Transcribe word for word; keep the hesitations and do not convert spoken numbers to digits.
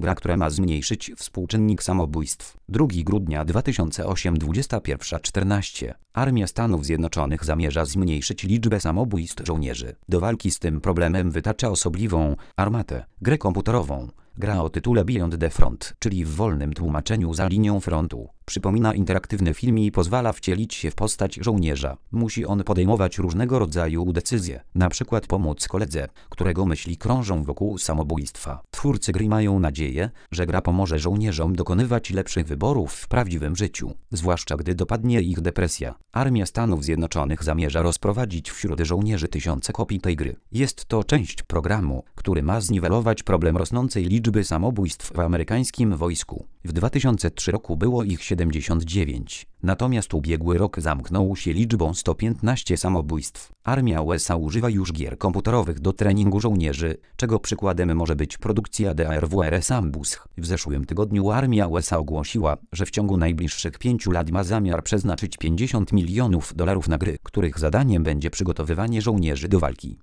gra, która ma zmniejszyć współczynnik samobójstw. drugiego grudnia dwa tysiące ósmego, dwudziesta pierwsza czternaście. Armia Stanów Zjednoczonych zamierza zmniejszyć liczbę samobójstw żołnierzy. Do walki z tym problemem wytacza osobliwą armatę, grę komputerową. Gra o tytule Beyond the Front, czyli w wolnym tłumaczeniu za linią frontu. Przypomina interaktywny film i pozwala wcielić się w postać żołnierza. Musi on podejmować różnego rodzaju decyzje, na przykład pomóc koledze, którego myśli krążą wokół samobójstwa. Twórcy gry mają nadzieję, że gra pomoże żołnierzom dokonywać lepszych wyborów w prawdziwym życiu, zwłaszcza gdy dopadnie ich depresja. Armia Stanów Zjednoczonych zamierza rozprowadzić wśród żołnierzy tysiące kopii tej gry. Jest to część programu, który ma zniwelować problem rosnącej liczby samobójstw w amerykańskim wojsku. W dwa tysiące trzecim roku było ich siedemdziesiąt dziewięć, natomiast ubiegły rok zamknął się liczbą sto piętnaście samobójstw. Armia U S A używa już gier komputerowych do treningu żołnierzy, czego przykładem może być produkcja D A R W R Sambusch. W zeszłym tygodniu armia U S A ogłosiła, że w ciągu najbliższych pięciu lat ma zamiar przeznaczyć pięćdziesiąt milionów dolarów na gry, których zadaniem będzie przygotowywanie żołnierzy do walki.